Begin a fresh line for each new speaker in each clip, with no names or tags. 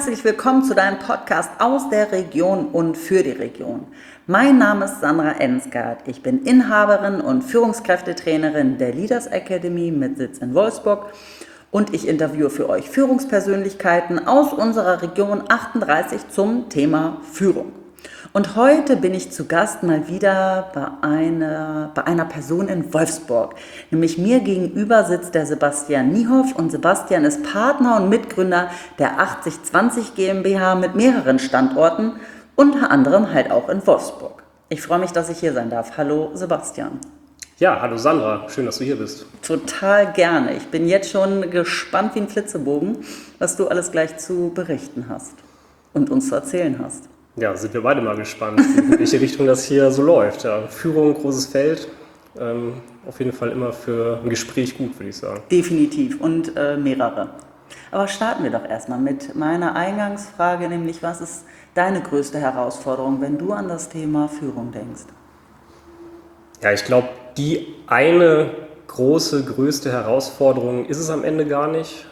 herzlich willkommen zu deinem Podcast aus der Region und für die Region. Mein Name ist Sandra Ensgard. Ich bin Inhaberin und Führungskräftetrainerin der Leaders Academy mit Sitz in Wolfsburg und ich interviewe für euch Führungspersönlichkeiten aus unserer Region 38 zum Thema Führung. Und heute bin ich zu Gast mal wieder bei einer Person in Wolfsburg. Nämlich mir gegenüber sitzt der Sebastian Niehoff und Sebastian ist Partner und Mitgründer der 8020 GmbH mit mehreren Standorten, unter anderem halt auch in Wolfsburg. Ich freue mich, dass ich hier sein darf. Hallo Sebastian.
Ja, hallo Sandra, schön, dass du hier bist.
Total gerne. Ich bin jetzt schon gespannt wie ein Flitzebogen, was du alles gleich zu berichten hast und uns zu erzählen hast.
Ja, sind wir beide mal gespannt, in welche Richtung das hier so läuft. Ja, Führung, großes Feld, auf jeden Fall immer für ein Gespräch gut, würde ich sagen.
Definitiv und mehrere. Aber starten wir doch erstmal mit meiner Eingangsfrage, nämlich was ist deine größte Herausforderung, wenn du an das Thema Führung denkst?
Ja, ich glaube, die eine größte Herausforderung ist es am Ende gar nicht.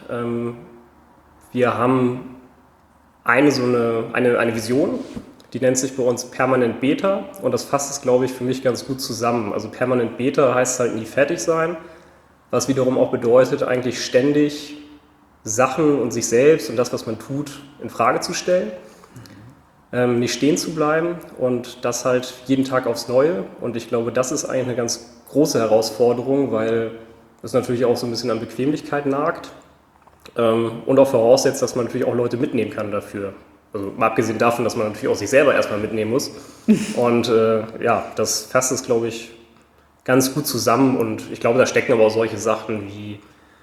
Wir haben eine Vision, die nennt sich bei uns Permanent Beta und das fasst es, glaube ich, für mich ganz gut zusammen. Also Permanent Beta heißt halt nie fertig sein, was wiederum auch bedeutet, eigentlich ständig Sachen und sich selbst und das, was man tut, in Frage zu stellen, nicht stehen zu bleiben und das halt jeden Tag aufs Neue. Und ich glaube, das ist eigentlich eine ganz große Herausforderung, weil das natürlich auch so ein bisschen an Bequemlichkeit nagt. Und auch voraussetzt, dass man natürlich auch Leute mitnehmen kann dafür. Also mal abgesehen davon, dass man natürlich auch sich selber erstmal mitnehmen muss. Und ja, das fasst es, glaube ich, ganz gut zusammen. Und ich glaube, da stecken aber auch solche Sachen wie,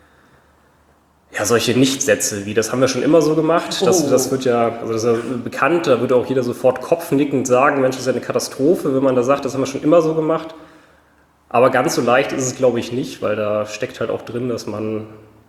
ja, solche Nichtsätze wie, das haben wir schon immer so gemacht. Das wird ja, also das ist ja bekannt, da würde auch jeder sofort kopfnickend sagen, Mensch, das ist ja eine Katastrophe, wenn man da sagt, das haben wir schon immer so gemacht. Aber ganz so leicht ist es, glaube ich, nicht, weil da steckt halt auch drin, dass man,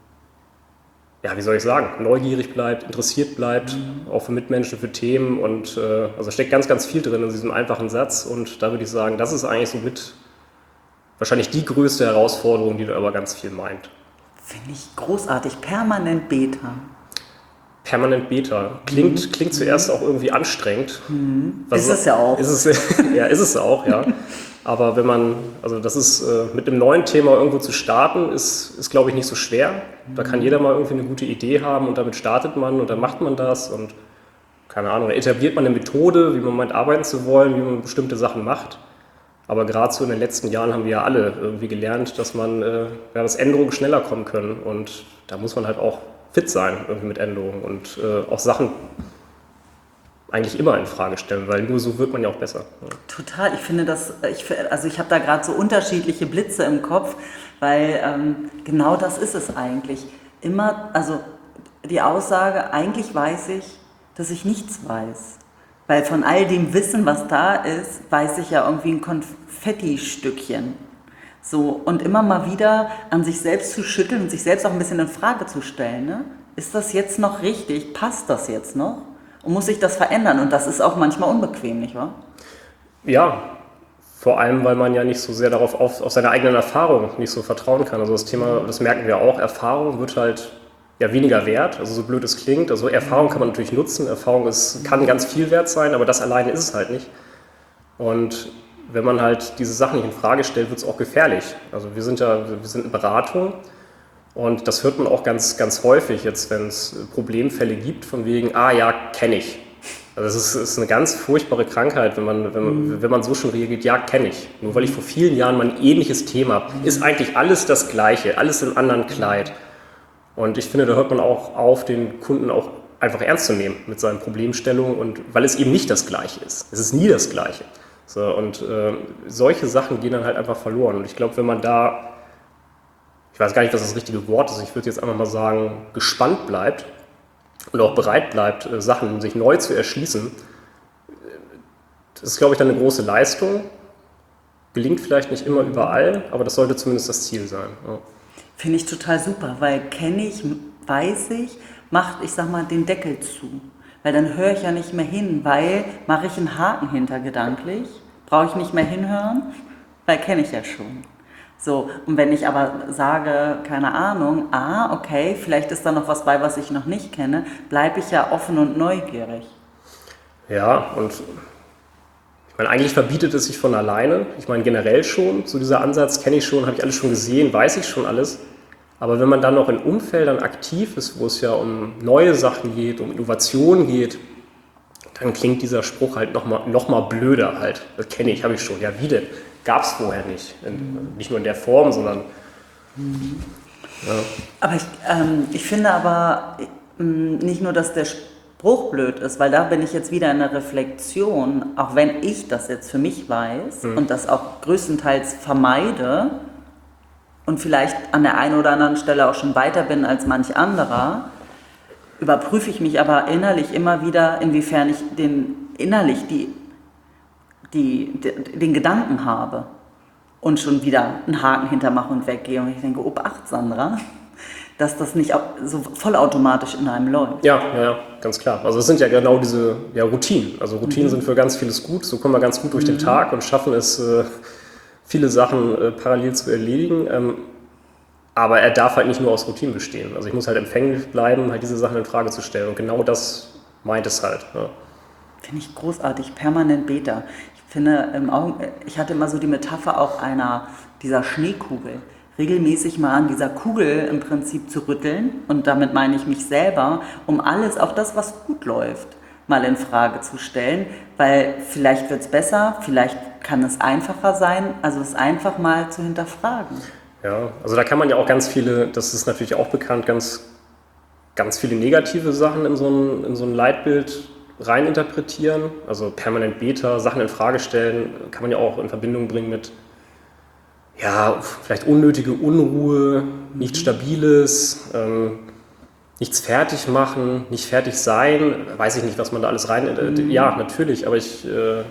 ja, wie soll ich sagen, neugierig bleibt, interessiert bleibt, auch für Mitmenschen, für Themen und also steckt ganz, ganz viel drin in diesem einfachen Satz und da würde ich sagen, das ist eigentlich so mit wahrscheinlich die größte Herausforderung, die da aber ganz viel meint.
Finde ich großartig. Permanent Beta.
Permanent Beta. Klingt zuerst auch irgendwie anstrengend.
Ist es ja auch.
Ist es auch, ja. Aber wenn man, also das ist mit einem neuen Thema irgendwo zu starten, ist glaube ich nicht so schwer. Da kann jeder mal irgendwie eine gute Idee haben und damit startet man und dann macht man das und keine Ahnung, da etabliert man eine Methode, wie man meint arbeiten zu wollen, wie man bestimmte Sachen macht. Aber gerade so in den letzten Jahren haben wir ja alle irgendwie gelernt, dass dass Änderungen schneller kommen können und da muss man halt auch fit sein irgendwie mit Änderungen und auch Sachen eigentlich immer in Frage stellen, weil nur so wird man ja auch besser. Ja.
Total, ich finde das, ich habe da gerade so unterschiedliche Blitze im Kopf, weil genau das ist es eigentlich. Immer, also die Aussage, eigentlich weiß ich, dass ich nichts weiß. Weil von all dem Wissen, was da ist, weiß ich ja irgendwie ein Konfetti-Stückchen. So, und immer mal wieder an sich selbst zu schütteln und sich selbst auch ein bisschen in Frage zu stellen. Ne? Ist das jetzt noch richtig? Passt das jetzt noch? Und muss sich das verändern? Und das ist auch manchmal unbequem, nicht wahr?
Ja, vor allem, weil man ja nicht so sehr darauf auf seine eigenen Erfahrungen nicht so vertrauen kann. Also das Thema, das merken wir auch, Erfahrung wird halt ja weniger wert, also so blöd es klingt. Also Erfahrung kann man natürlich nutzen, Erfahrung kann ganz viel wert sein, aber das alleine ist es halt nicht. Und wenn man halt diese Sachen nicht in Frage stellt, wird es auch gefährlich. Also wir sind eine Beratung und das hört man auch ganz, ganz häufig jetzt, wenn es Problemfälle gibt, von wegen, ja, kenne ich. Also es ist eine ganz furchtbare Krankheit, wenn man so schon reagiert, ja, kenne ich. Nur weil ich vor vielen Jahren mal ein ähnliches Thema habe, ist eigentlich alles das Gleiche, alles im anderen Kleid. Und ich finde, da hört man auch auf, den Kunden auch einfach ernst zu nehmen mit seinen Problemstellungen und weil es eben nicht das Gleiche ist. Es ist nie das Gleiche. So, und solche Sachen gehen dann halt einfach verloren. Und ich glaube, wenn man da, ich weiß gar nicht, was das richtige Wort ist, ich würde jetzt einfach mal sagen, gespannt bleibt und auch bereit bleibt, Sachen sich neu zu erschließen, das ist, glaube ich, dann eine große Leistung. Gelingt vielleicht nicht immer überall, aber das sollte zumindest das Ziel sein. Ja.
Finde ich total super, weil kenne ich, weiß ich, macht, ich sag mal, den Deckel zu. Weil dann höre ich ja nicht mehr hin, weil mache ich einen Haken hinter gedanklich, brauche ich nicht mehr hinhören, weil kenne ich ja schon. So, und wenn ich aber sage, keine Ahnung, okay, vielleicht ist da noch was bei, was ich noch nicht kenne, bleibe ich ja offen und neugierig.
Ja, und ich meine, eigentlich verbietet es sich von alleine. Ich meine, generell schon, so dieser Ansatz kenne ich schon, habe ich alles schon gesehen, weiß ich schon alles. Aber wenn man dann noch in Umfeldern aktiv ist, wo es ja um neue Sachen geht, um Innovation geht, dann klingt dieser Spruch halt noch mal blöder halt. Das kenne ich, habe ich schon. Ja, wie denn? Gab es vorher nicht. Nicht nur in der Form, sondern... Ja.
Aber ich finde aber nicht nur, dass der Spruch blöd ist, weil da bin ich jetzt wieder in der Reflexion, auch wenn ich das jetzt für mich weiß und das auch größtenteils vermeide und vielleicht an der einen oder anderen Stelle auch schon weiter bin als manch anderer, überprüfe ich mich aber innerlich immer wieder, inwiefern ich innerlich den Gedanken habe und schon wieder einen Haken hintermache und weggehe. Und ich denke, Obacht, Sandra, dass das nicht auch so vollautomatisch in einem läuft.
Ja, ganz klar. Also es sind ja genau diese Routinen. Also Routinen sind für ganz vieles gut. So kommen wir ganz gut durch den Tag und schaffen es, viele Sachen parallel zu erledigen. Aber er darf halt nicht nur aus Routinen bestehen. Also ich muss halt empfänglich bleiben, halt diese Sachen in Frage zu stellen. Und genau das meint es halt. Ja.
Finde ich großartig, permanent Beta. Ich finde, ich hatte immer so die Metapher auch dieser Schneekugel. Regelmäßig mal an dieser Kugel im Prinzip zu rütteln, und damit meine ich mich selber, um alles, auch das, was gut läuft, mal in Frage zu stellen, weil vielleicht wird es besser, vielleicht kann es einfacher sein, also es einfach mal zu hinterfragen.
Ja, also da kann man ja auch ganz viele, das ist natürlich auch bekannt, ganz viele negative Sachen in so ein Leitbild reininterpretieren. Also permanent Beta, Sachen in Frage stellen, kann man ja auch in Verbindung bringen mit vielleicht unnötige Unruhe, nichts Stabiles, nichts fertig machen, nicht fertig sein, weiß ich nicht, was man da alles ja, natürlich, aber ich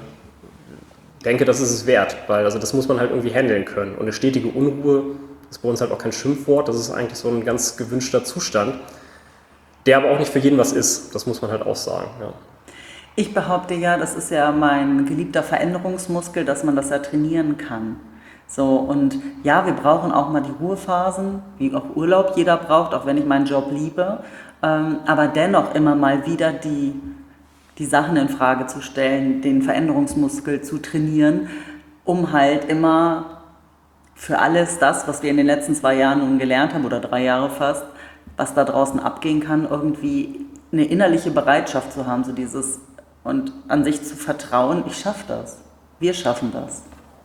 denke, das ist es wert, weil also das muss man halt irgendwie handeln können. Und eine stetige Unruhe ist bei uns halt auch kein Schimpfwort, das ist eigentlich so ein ganz gewünschter Zustand, der aber auch nicht für jeden was ist, das muss man halt auch sagen. Ja.
Ich behaupte ja, das ist ja mein geliebter Veränderungsmuskel, dass man das ja trainieren kann. So, und ja, wir brauchen auch mal die Ruhephasen, wie auch Urlaub jeder braucht, auch wenn ich meinen Job liebe, aber dennoch immer mal wieder die Sachen in Frage zu stellen, den Veränderungsmuskel zu trainieren, um halt immer für alles das, was wir in den letzten 2 Jahren nun gelernt haben, oder 3 Jahre fast, was da draußen abgehen kann, irgendwie eine innerliche Bereitschaft zu haben, so dieses, und an sich zu vertrauen, ich schaffe das, wir schaffen das.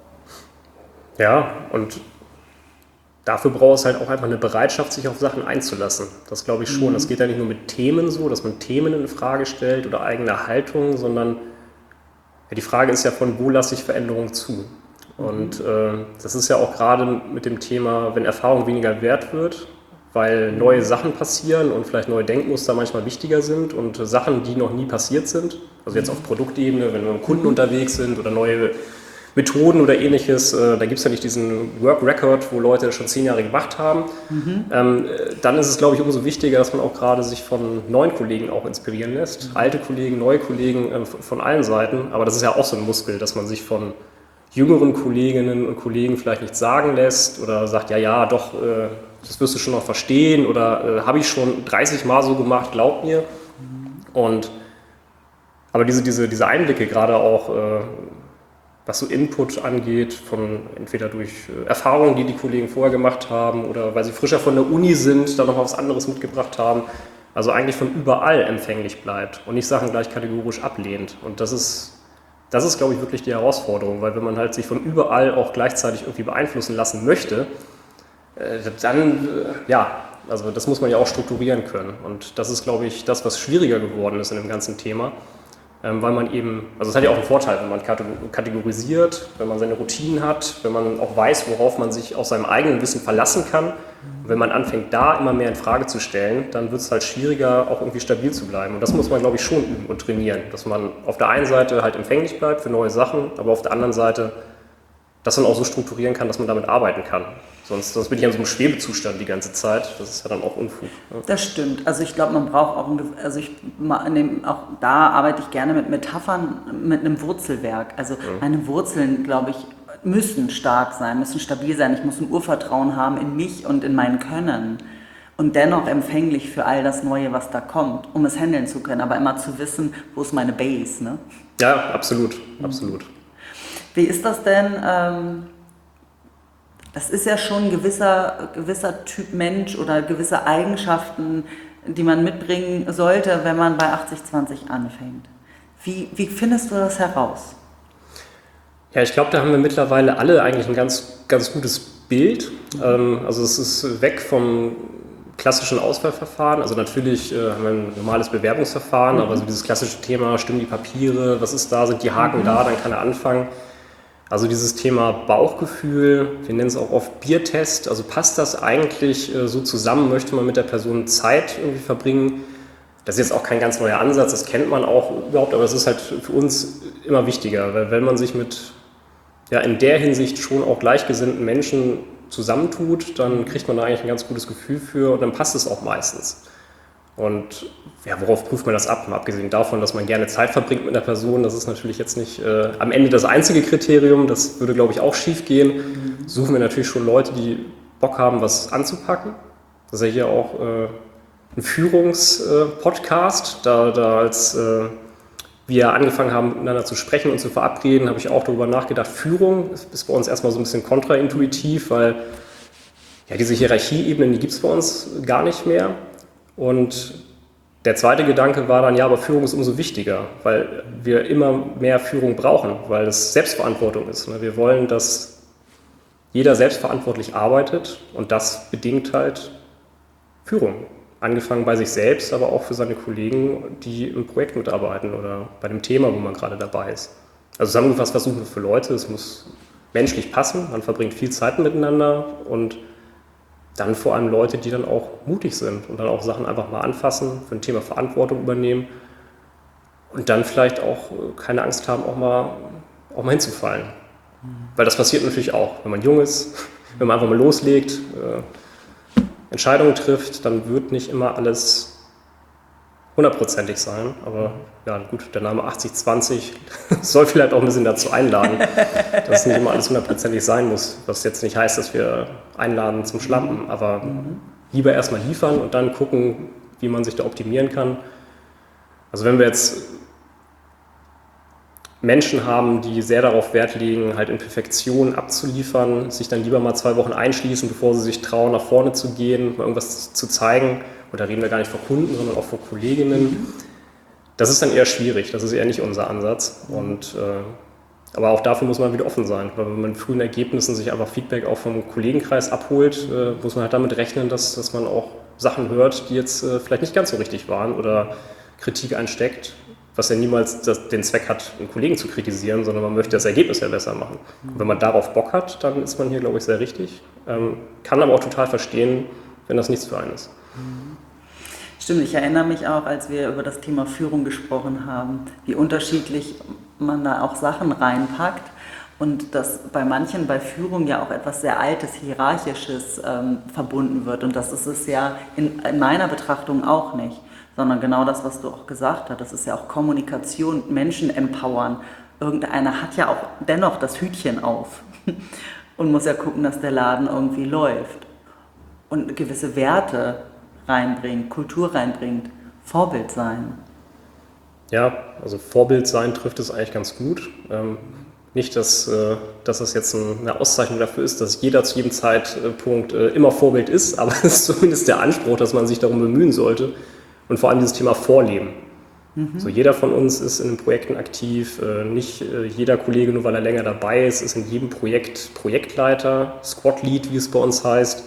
Ja, und dafür braucht es halt auch einfach eine Bereitschaft, sich auf Sachen einzulassen. Das glaube ich schon. Das geht ja nicht nur mit Themen so, dass man Themen in Frage stellt oder eigene Haltung, sondern die Frage ist ja, von wo lasse ich Veränderung zu? Und das ist ja auch gerade mit dem Thema, wenn Erfahrung weniger wert wird, weil neue Sachen passieren und vielleicht neue Denkmuster manchmal wichtiger sind und Sachen, die noch nie passiert sind, also jetzt auf Produktebene, wenn wir mit Kunden unterwegs sind oder neue Methoden oder ähnliches, da gibt es ja nicht diesen Work Record, wo Leute das schon 10 Jahre gemacht haben, dann ist es, glaube ich, umso wichtiger, dass man auch gerade sich von neuen Kollegen auch inspirieren lässt. Alte Kollegen, neue Kollegen von allen Seiten, aber das ist ja auch so ein Muskel, dass man sich von jüngeren Kolleginnen und Kollegen vielleicht nichts sagen lässt oder sagt, ja, doch, das wirst du schon noch verstehen oder habe ich schon 30 Mal so gemacht, glaub mir. Aber diese Einblicke, gerade auch was so Input angeht, von entweder durch Erfahrungen, die Kollegen vorher gemacht haben oder weil sie frischer von der Uni sind, dann noch was anderes mitgebracht haben, also eigentlich von überall empfänglich bleibt und nicht Sachen gleich kategorisch ablehnt. Und das ist, glaube ich, wirklich die Herausforderung, weil wenn man halt sich von überall auch gleichzeitig irgendwie beeinflussen lassen möchte, dann, also das muss man ja auch strukturieren können. Und das ist, glaube ich, das, was schwieriger geworden ist in dem ganzen Thema, weil man eben, also es hat ja auch einen Vorteil, wenn man kategorisiert, wenn man seine Routinen hat, wenn man auch weiß, worauf man sich aus seinem eigenen Wissen verlassen kann. Und wenn man anfängt, da immer mehr in Frage zu stellen, dann wird es halt schwieriger, auch irgendwie stabil zu bleiben. Und das muss man, glaube ich, schon üben und trainieren, dass man auf der einen Seite halt empfänglich bleibt für neue Sachen, aber auf der anderen Seite das dann auch so strukturieren kann, dass man damit arbeiten kann. Sonst bin ich in so einem Schwebezustand die ganze Zeit. Das ist ja dann auch Unfug. Ne?
Das stimmt. Also ich glaube, man braucht auch, auch da arbeite ich gerne mit Metaphern, mit einem Wurzelwerk. Also meine Wurzeln, glaube ich, müssen stark sein, müssen stabil sein. Ich muss ein Urvertrauen haben in mich und in mein Können. Und dennoch empfänglich für all das Neue, was da kommt, um es handeln zu können. Aber immer zu wissen, wo ist meine Base, ne?
Ja, absolut, absolut.
Wie ist das denn? Das ist ja schon ein gewisser Typ Mensch oder gewisse Eigenschaften, die man mitbringen sollte, wenn man bei 80-20 anfängt. Wie findest du das heraus?
Ja, ich glaube, da haben wir mittlerweile alle eigentlich ein ganz, ganz gutes Bild. Also es ist weg vom klassischen Auswahlverfahren. Also natürlich haben wir ein normales Bewerbungsverfahren, aber so dieses klassische Thema, stimmen die Papiere, was ist da, sind die Haken da, dann kann er anfangen. Also dieses Thema Bauchgefühl, wir nennen es auch oft Biertest, also passt das eigentlich so zusammen, möchte man mit der Person Zeit irgendwie verbringen? Das ist jetzt auch kein ganz neuer Ansatz, das kennt man auch überhaupt, aber es ist halt für uns immer wichtiger, weil wenn man sich mit in der Hinsicht schon auch gleichgesinnten Menschen zusammentut, dann kriegt man da eigentlich ein ganz gutes Gefühl für und dann passt es auch meistens. Und ja, worauf prüft man das ab? Mal abgesehen davon, dass man gerne Zeit verbringt mit einer Person, das ist natürlich jetzt nicht am Ende das einzige Kriterium, das würde, glaube ich, auch schief gehen. Suchen wir natürlich schon Leute, die Bock haben, was anzupacken. Das ist ja hier auch ein Führungspodcast, da als wir angefangen haben, miteinander zu sprechen und zu verabreden, habe ich auch darüber nachgedacht, Führung ist bei uns erstmal so ein bisschen kontraintuitiv, weil ja, diese Hierarchieebenen, die gibt es bei uns gar nicht mehr. Und der zweite Gedanke war dann, ja, aber Führung ist umso wichtiger, weil wir immer mehr Führung brauchen, weil es Selbstverantwortung ist. Wir wollen, dass jeder selbstverantwortlich arbeitet und das bedingt halt Führung. Angefangen bei sich selbst, aber auch für seine Kollegen, die im Projekt mitarbeiten oder bei dem Thema, wo man gerade dabei ist. Also zusammengefasst, was suchen wir für Leute? Es muss menschlich passen, man verbringt viel Zeit miteinander und dann vor allem Leute, die dann auch mutig sind und dann auch Sachen einfach mal anfassen, für ein Thema Verantwortung übernehmen und dann vielleicht auch keine Angst haben, auch mal hinzufallen. Weil das passiert natürlich auch, wenn man jung ist, wenn man einfach mal loslegt, Entscheidungen trifft, dann wird nicht immer alles hundertprozentig sein. Aber ja, gut, der Name 80-20 soll vielleicht auch ein bisschen dazu einladen, dass nicht immer alles hundertprozentig sein muss. Was jetzt nicht heißt, dass wir einladen zum Schlampen, aber lieber erstmal liefern und dann gucken, wie man sich da optimieren kann. Also wenn wir jetzt Menschen haben, die sehr darauf Wert legen, halt in Perfektion abzuliefern, sich dann lieber mal 2 Wochen einschließen, bevor sie sich trauen, nach vorne zu gehen, mal irgendwas zu zeigen. Und da reden wir gar nicht vor Kunden, sondern auch vor Kolleginnen. Das ist dann eher schwierig, das ist eher nicht unser Ansatz. Aber auch dafür muss man wieder offen sein, weil wenn man mit frühen Ergebnissen sich einfach Feedback auch vom Kollegenkreis abholt, muss man halt damit rechnen, dass man auch Sachen hört, die jetzt vielleicht nicht ganz so richtig waren oder Kritik einsteckt. Was ja niemals den Zweck hat, einen Kollegen zu kritisieren, sondern man möchte das Ergebnis ja besser machen. Und wenn man darauf Bock hat, dann ist man hier, glaube ich, sehr richtig. Kann aber auch total verstehen, wenn das nichts für einen ist.
Stimmt, ich erinnere mich auch, als wir über das Thema Führung gesprochen haben, wie unterschiedlich man da auch Sachen reinpackt und dass bei manchen bei Führung ja auch etwas sehr Altes, Hierarchisches verbunden wird. Und das ist es ja in meiner Betrachtung auch nicht. Sondern genau das, was du auch gesagt hast, das ist ja auch Kommunikation, Menschen empowern. Irgendeiner hat ja auch dennoch das Hütchen auf und muss ja gucken, dass der Laden irgendwie läuft und gewisse Werte reinbringt, Kultur reinbringt, Vorbild sein.
Ja, also Vorbild sein trifft es eigentlich ganz gut. Nicht, dass das jetzt eine Auszeichnung dafür ist, dass jeder zu jedem Zeitpunkt immer Vorbild ist, aber es ist zumindest der Anspruch, dass man sich darum bemühen sollte. Und vor allem dieses Thema Vorleben. So, jeder von uns ist in den Projekten aktiv, nicht jeder Kollege, nur weil er länger dabei ist in jedem Projekt Projektleiter, Squad-Lead, wie es bei uns heißt.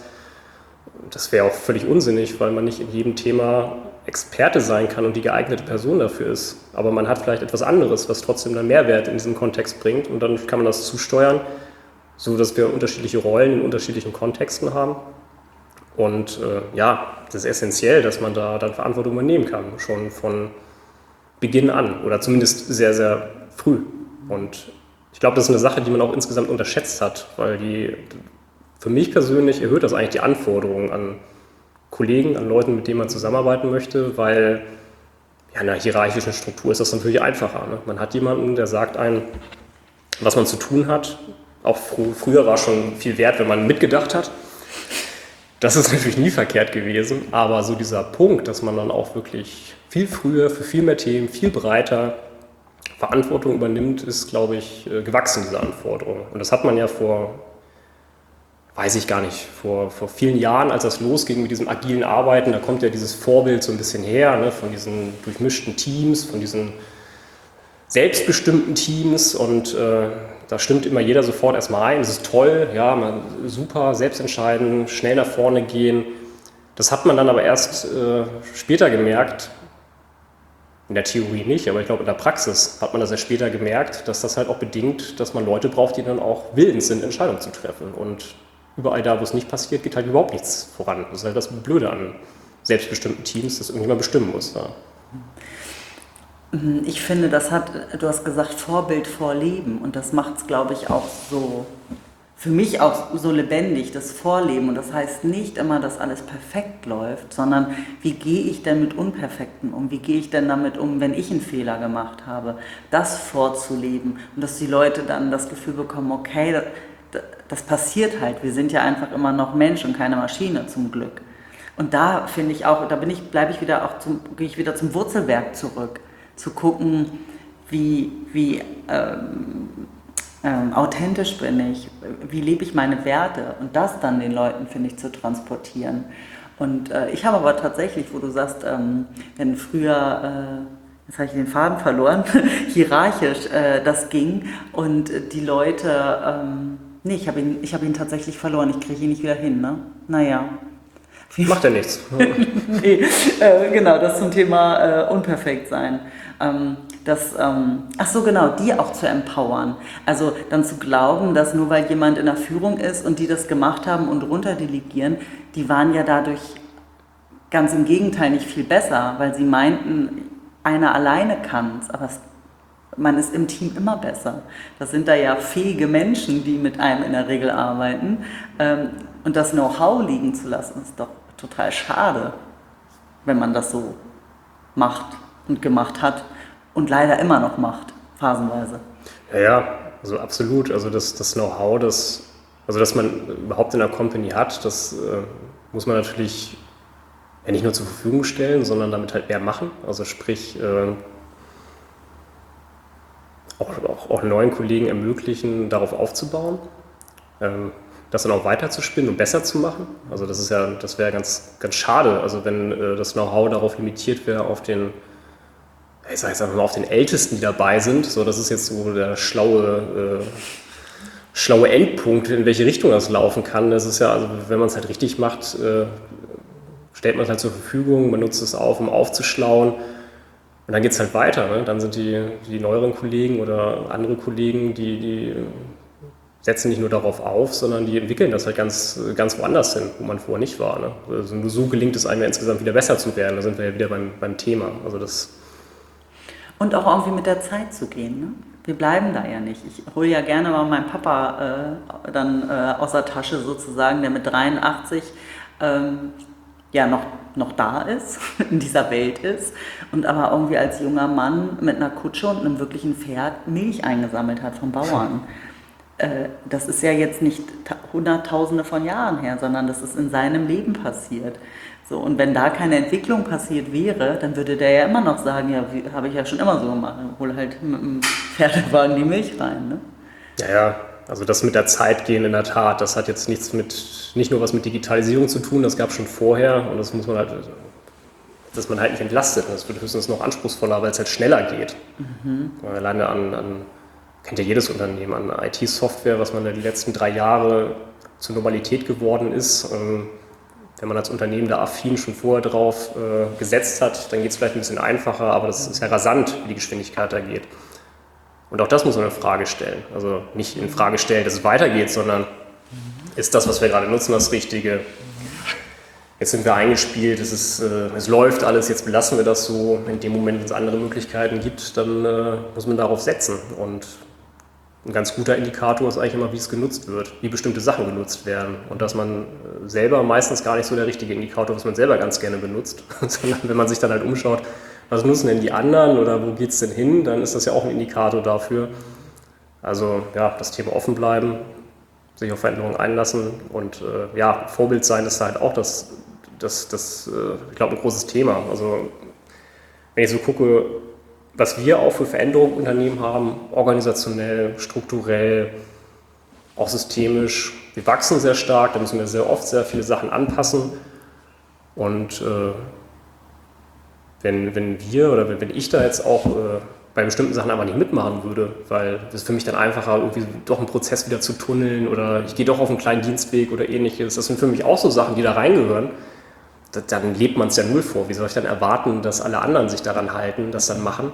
Das wäre auch völlig unsinnig, weil man nicht in jedem Thema Experte sein kann und die geeignete Person dafür ist. Aber man hat vielleicht etwas anderes, was trotzdem einen Mehrwert in diesem Kontext bringt und dann kann man das zusteuern, so dass wir unterschiedliche Rollen in unterschiedlichen Kontexten haben. Und das ist essentiell, dass man da dann Verantwortung übernehmen kann, schon von Beginn an oder zumindest sehr, sehr früh. Und ich glaube, das ist eine Sache, die man auch insgesamt unterschätzt hat, weil für mich persönlich erhöht das eigentlich die Anforderungen an Kollegen, an Leuten, mit denen man zusammenarbeiten möchte, weil in einer hierarchischen Struktur ist das natürlich einfacher. Ne? Man hat jemanden, der sagt einem, was man zu tun hat, auch früher war schon viel wert, wenn man mitgedacht hat. Das ist natürlich nie verkehrt gewesen, aber so dieser Punkt, dass man dann auch wirklich viel früher für viel mehr Themen, viel breiter Verantwortung übernimmt, ist, glaube ich, gewachsen, diese Anforderung. Und das hat man ja vor vielen Jahren, als das losging mit diesem agilen Arbeiten, da kommt ja dieses Vorbild so ein bisschen her, ne, von diesen durchmischten Teams, von diesen selbstbestimmten Teams und da stimmt immer jeder sofort erstmal ein, das ist toll, ja, super, selbst entscheiden, schnell nach vorne gehen. Das hat man dann aber erst später gemerkt, in der Theorie nicht, aber ich glaube in der Praxis hat man das erst später gemerkt, dass das halt auch bedingt, dass man Leute braucht, die dann auch willens sind, Entscheidungen zu treffen. Und überall da, wo es nicht passiert, geht halt überhaupt nichts voran. Das ist halt das Blöde an selbstbestimmten Teams, dass irgendjemand bestimmen muss. Ja.
Ich finde, du hast gesagt, Vorbild vor Leben und das macht es, glaube ich, auch so, für mich auch so lebendig, das Vorleben. Und das heißt nicht immer, dass alles perfekt läuft, sondern wie gehe ich denn mit Unperfekten um? Wie gehe ich denn damit um, wenn ich einen Fehler gemacht habe? Das vorzuleben und dass die Leute dann das Gefühl bekommen, okay, das passiert halt. Wir sind ja einfach immer noch Mensch und keine Maschine, zum Glück. Und da finde ich auch, gehe ich wieder zum Wurzelwerk zurück, zu gucken, wie authentisch bin ich, wie lebe ich meine Werte und das dann den Leuten, finde ich, zu transportieren. Und ich habe aber tatsächlich, wo du sagst, wenn früher, jetzt habe ich den Faden verloren, hierarchisch das ging und die Leute, nee, ich habe ihn tatsächlich verloren, ich kriege ihn nicht wieder hin, ne? Naja.
Macht ja nichts.
Nee, genau, das zum Thema unperfekt sein. Die auch zu empowern. Also dann zu glauben, dass nur weil jemand in der Führung ist und die das gemacht haben und runterdelegieren, die waren ja dadurch ganz im Gegenteil nicht viel besser, weil sie meinten, einer alleine kann es, aber man ist im Team immer besser. Das sind da ja fähige Menschen, die mit einem in der Regel arbeiten. Und das Know-how liegen zu lassen, ist doch total schade, wenn man das so macht und gemacht hat und leider immer noch macht, phasenweise.
Ja, also absolut. Also das Know-how, dass man überhaupt in der Company hat, das muss man natürlich ja nicht nur zur Verfügung stellen, sondern damit halt mehr machen. Also sprich, auch neuen Kollegen ermöglichen, darauf aufzubauen, das dann auch weiterzuspinnen und besser zu machen. Also das wäre ganz, ganz schade, also wenn das Know-how darauf limitiert wäre auf den Ältesten, die dabei sind. So, das ist jetzt so der schlaue Endpunkt, in welche Richtung das laufen kann. Das ist ja, also wenn man es halt richtig macht, stellt man es halt zur Verfügung, man nutzt es auf, um aufzuschlauen. Und dann geht es halt weiter. Ne? Dann sind die neueren Kollegen oder andere Kollegen, die setzen nicht nur darauf auf, sondern die entwickeln das halt ganz, ganz woanders hin, wo man vorher nicht war. Ne? Also nur so gelingt es einem ja insgesamt wieder besser zu werden. Da sind wir ja wieder beim Thema. Also das
und auch irgendwie mit der Zeit zu gehen. Ne? Wir bleiben da ja nicht. Ich hole ja gerne mal meinen Papa dann aus der Tasche sozusagen, der mit 83 noch da ist, in dieser Welt ist und aber irgendwie als junger Mann mit einer Kutsche und einem wirklichen Pferd Milch eingesammelt hat vom Bauern. Das ist ja jetzt nicht Hunderttausende von Jahren her, sondern das ist in seinem Leben passiert. So, und wenn da keine Entwicklung passiert wäre, dann würde der ja immer noch sagen, ja, habe ich ja schon immer so gemacht, hol halt mit dem Pferdewagen die Milch rein. Ne?
Ja, also das mit der Zeit gehen in der Tat, das hat jetzt nicht nur was mit Digitalisierung zu tun, das gab es schon vorher und das muss man halt, dass man halt nicht entlastet. Das wird höchstens noch anspruchsvoller, weil es halt schneller geht. Alleine kennt ja jedes Unternehmen, an IT-Software, was man da die letzten 3 Jahre zur Normalität geworden ist. Wenn man als Unternehmen da affin schon vorher drauf gesetzt hat, dann geht es vielleicht ein bisschen einfacher, aber das ist ja rasant, wie die Geschwindigkeit da geht. Und auch das muss man in Frage stellen. Also nicht in Frage stellen, dass es weitergeht, sondern ist das, was wir gerade nutzen, das Richtige? Jetzt sind wir eingespielt, es läuft alles, jetzt belassen wir das so. In dem Moment, wenn es andere Möglichkeiten gibt, dann muss man darauf setzen. Und ein ganz guter Indikator ist eigentlich immer, wie es genutzt wird, wie bestimmte Sachen genutzt werden. Und dass man selber meistens gar nicht so der richtige Indikator, was man selber ganz gerne benutzt, sondern wenn man sich dann halt umschaut, was nutzen denn die anderen oder wo geht es denn hin, dann ist das ja auch ein Indikator dafür, Also ja, das Thema offen bleiben, sich auf Veränderungen einlassen und Vorbild sein ist halt auch ich glaube, ein großes Thema. Also wenn ich so gucke, was wir auch für Veränderungen im Unternehmen haben, organisationell, strukturell, auch systemisch. Wir wachsen sehr stark, da müssen wir sehr oft sehr viele Sachen anpassen. Und wenn ich da jetzt auch bei bestimmten Sachen einfach nicht mitmachen würde, weil es für mich dann einfacher, irgendwie doch einen Prozess wieder zu tunneln oder ich gehe doch auf einen kleinen Dienstweg oder ähnliches. Das sind für mich auch so Sachen, die da reingehören. Dann lebt man es ja null vor. Wie soll ich dann erwarten, dass alle anderen sich daran halten, das dann machen?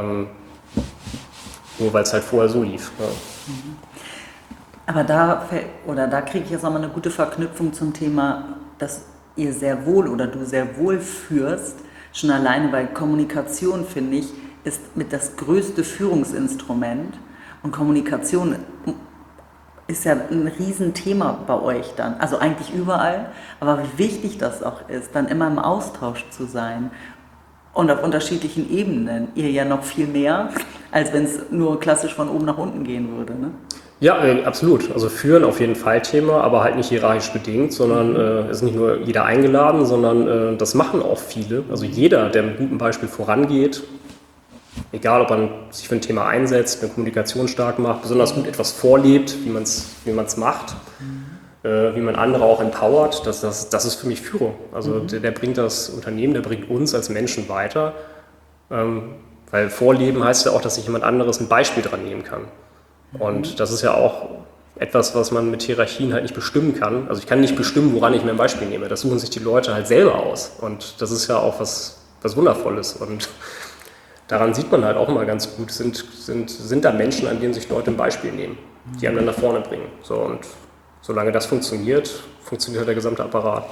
Nur weil es halt vorher so lief. Ja.
Aber da kriege ich jetzt nochmal eine gute Verknüpfung zum Thema, dass ihr sehr wohl oder du sehr wohl führst. Schon alleine, weil Kommunikation, finde ich, ist mit das größte Führungsinstrument. Und Kommunikation ist ja ein Riesenthema bei euch dann. Also eigentlich überall. Aber wie wichtig das auch ist, dann immer im Austausch zu sein. Und auf unterschiedlichen Ebenen. Ihr ja noch viel mehr, als wenn es nur klassisch von oben nach unten gehen würde, ne?
Ja, absolut. Also führen auf jeden Fall Thema, aber halt nicht hierarchisch bedingt, sondern es ist nicht nur jeder eingeladen, sondern das machen auch viele. Also jeder, der mit gutem Beispiel vorangeht, egal ob man sich für ein Thema einsetzt, eine Kommunikation stark macht, besonders gut etwas vorlebt, wie man es macht, wie man andere auch empowert, das ist für mich Führung. Also der bringt das Unternehmen, der bringt uns als Menschen weiter, weil Vorleben heißt ja auch, dass sich jemand anderes ein Beispiel dran nehmen kann. Und das ist ja auch etwas, was man mit Hierarchien halt nicht bestimmen kann. Also ich kann nicht bestimmen, woran ich mir ein Beispiel nehme. Das suchen sich die Leute halt selber aus. Und das ist ja auch was Wundervolles. Und daran sieht man halt auch immer ganz gut, sind da Menschen, an denen sich Leute ein Beispiel nehmen, die einen nach vorne bringen. So, und solange das funktioniert halt der gesamte Apparat.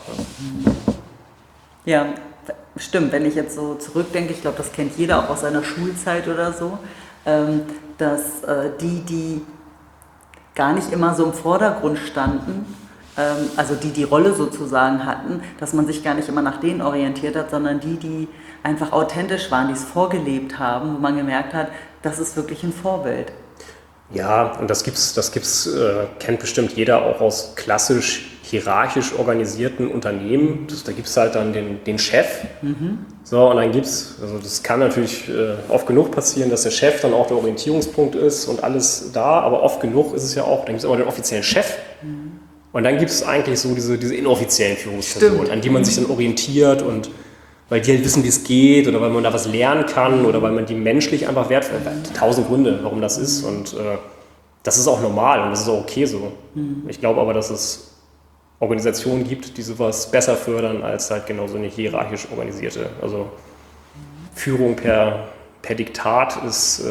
Ja, stimmt. Wenn ich jetzt so zurückdenke, ich glaube, das kennt jeder auch aus seiner Schulzeit oder so, dass die gar nicht immer so im Vordergrund standen, also die Rolle sozusagen hatten, dass man sich gar nicht immer nach denen orientiert hat, sondern die einfach authentisch waren, die es vorgelebt haben, wo man gemerkt hat, das ist wirklich ein Vorbild.
Ja, und das kennt bestimmt jeder auch aus klassisch hierarchisch organisierten Unternehmen. Da gibt es halt dann den Chef. So, und dann das kann natürlich oft genug passieren, dass der Chef dann auch der Orientierungspunkt ist und alles da, aber oft genug ist es ja auch, dann gibt es immer den offiziellen Chef. Und dann gibt es eigentlich so diese inoffiziellen Führungspersonen, an die man sich dann orientiert und weil die halt wissen, wie es geht oder weil man da was lernen kann oder weil man die menschlich einfach wertvoll hat. 1000 Gründe, warum das ist und das ist auch normal und das ist auch okay so. Ich glaube aber, dass es Organisationen gibt, die sowas besser fördern als halt genau so eine hierarchisch organisierte. Also Führung per Diktat ist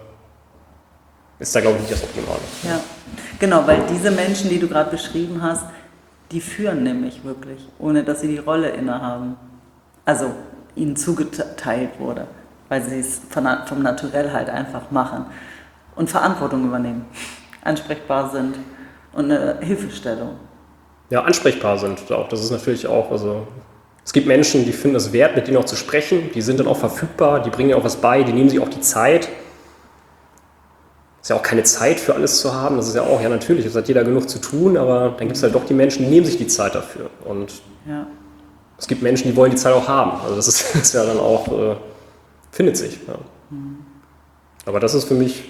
da, glaube ich, nicht das Optimale.
Ja, genau, weil diese Menschen, die du gerade beschrieben hast, die führen nämlich wirklich, ohne dass sie die Rolle innehaben. Also ihnen zugeteilt wurde, weil sie es vom Naturell halt einfach machen und Verantwortung übernehmen, ansprechbar sind und eine Hilfestellung.
Ja, ansprechbar sind auch. Das ist natürlich auch, also es gibt Menschen, die finden es wert, mit denen auch zu sprechen, die sind dann auch verfügbar, die bringen ja auch was bei, die nehmen sich auch die Zeit. Es ist ja auch keine Zeit für alles zu haben, das ist ja auch, ja natürlich, es hat jeder genug zu tun, aber dann gibt es halt doch die Menschen, die nehmen sich die Zeit dafür. Und ja. Es gibt Menschen, die wollen die Zeit auch haben. Also das ist ja dann auch, findet sich. Ja. Aber das ist für mich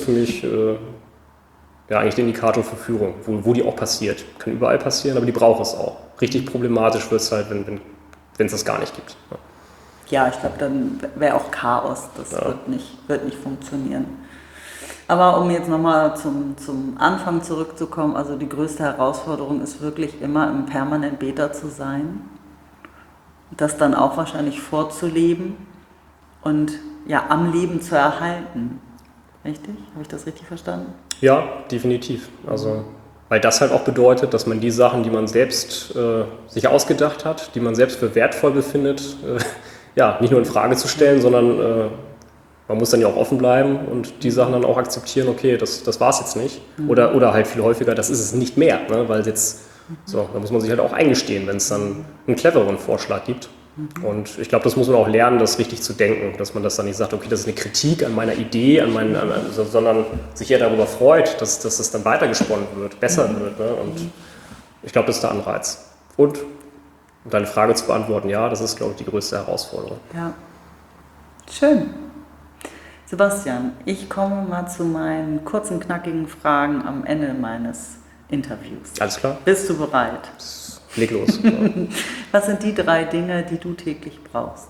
eigentlich der Indikator für Führung, wo die auch passiert. Kann überall passieren, aber die braucht es auch. Richtig problematisch wird es halt, wenn es das gar nicht gibt.
Ja, ich glaube, dann wäre auch Chaos. Das wird nicht funktionieren. Aber um jetzt nochmal zum Anfang zurückzukommen, also die größte Herausforderung ist wirklich immer im permanent Beta zu sein. Das dann auch wahrscheinlich vorzuleben und ja, am Leben zu erhalten. Richtig? Habe ich das richtig verstanden?
Ja, definitiv. Also, weil das halt auch bedeutet, dass man die Sachen, die man selbst sich ausgedacht hat, die man selbst für wertvoll befindet, nicht nur in Frage zu stellen, sondern man muss dann ja auch offen bleiben und die Sachen dann auch akzeptieren, okay, das war es jetzt nicht. Oder halt viel häufiger, das ist es nicht mehr, ne? Weil jetzt, da muss man sich halt auch eingestehen, wenn es dann einen cleveren Vorschlag gibt. Und ich glaube, das muss man auch lernen, das richtig zu denken, dass man das dann nicht sagt, okay, das ist eine Kritik an meiner Idee, sondern sich eher darüber freut, dass es dann weitergesponnen wird, besser wird. Ne? Und ich glaube, das ist der Anreiz. Und um deine Frage zu beantworten, ja, das ist, glaube ich, die größte Herausforderung.
Ja, schön. Sebastian, ich komme mal zu meinen kurzen, knackigen Fragen am Ende meines Interviews.
Alles klar?
Bist du bereit?
Leg los.
Was sind die 3 Dinge, die du täglich brauchst?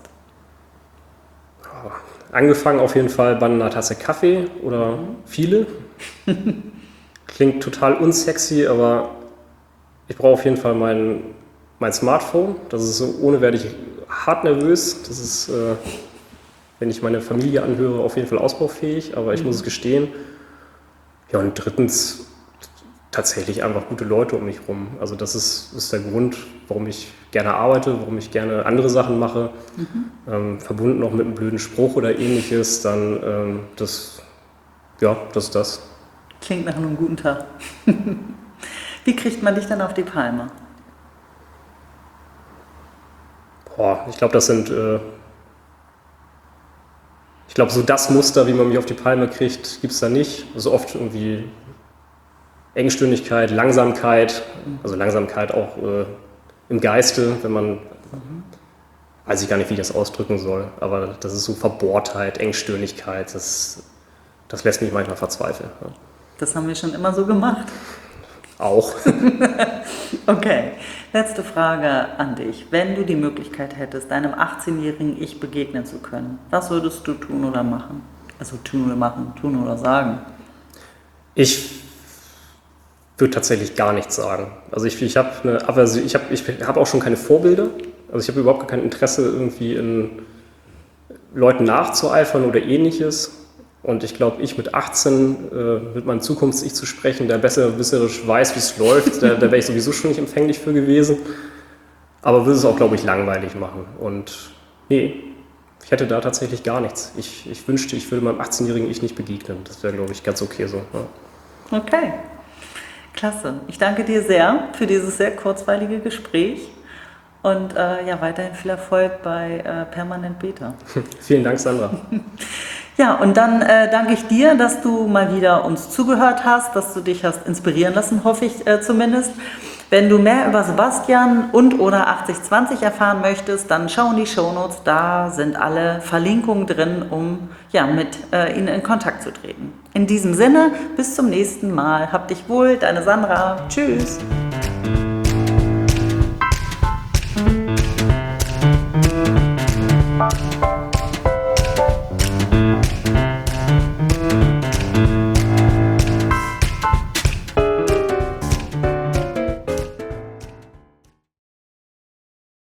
Angefangen auf jeden Fall bei einer Tasse Kaffee oder viele. Klingt total unsexy, aber ich brauche auf jeden Fall mein Smartphone. Das ist so, ohne werde ich hart nervös. Das ist, wenn ich meine Familie anhöre, auf jeden Fall ausbaufähig, aber ich muss es gestehen. Ja, und drittens tatsächlich einfach gute Leute um mich herum. Also das ist der Grund, warum ich gerne arbeite, warum ich gerne andere Sachen mache. Verbunden auch mit einem blöden Spruch oder ähnliches, dann das ist das.
Klingt nach einem guten Tag. Wie kriegt man dich dann auf die Palme?
Ich glaube, so das Muster, wie man mich auf die Palme kriegt, gibt es da nicht. Also oft irgendwie Engstirnigkeit, Langsamkeit, also Langsamkeit auch im Geiste, wenn man, weiß ich gar nicht, wie ich das ausdrücken soll, aber das ist so Verbohrtheit, Engstirnigkeit, das lässt mich manchmal verzweifeln. Ja.
Das haben wir schon immer so gemacht.
Auch.
Okay, letzte Frage an dich. Wenn du die Möglichkeit hättest, deinem 18-jährigen Ich begegnen zu können, was würdest du tun oder machen? Also tun oder machen, tun oder sagen?
Ich würde tatsächlich gar nichts sagen. Also ich habe auch schon keine Vorbilder. Also ich habe überhaupt kein Interesse, irgendwie in Leuten nachzueifern oder ähnliches. Und ich glaube, ich mit 18 mit meinem Zukunfts-Ich zu sprechen, der besserwisserisch weiß, wie es läuft, da wäre ich sowieso schon nicht empfänglich für gewesen. Aber würde es auch, glaube ich, langweilig machen. Und nee, ich hätte da tatsächlich gar nichts. Ich wünschte, ich würde meinem 18-jährigen Ich nicht begegnen. Das wäre, glaube ich, ganz okay so. Ja.
Okay, klasse. Ich danke dir sehr für dieses sehr kurzweilige Gespräch und weiterhin viel Erfolg bei Permanent Beta.
Vielen Dank, Sandra.
Ja, und dann danke ich dir, dass du mal wieder uns zugehört hast, dass du dich hast inspirieren lassen, hoffe ich zumindest. Wenn du mehr über Sebastian und oder 8020 erfahren möchtest, dann schau in die Shownotes, da sind alle Verlinkungen drin, um mit ihnen in Kontakt zu treten. In diesem Sinne, bis zum nächsten Mal. Hab dich wohl, deine Sandra. Tschüss.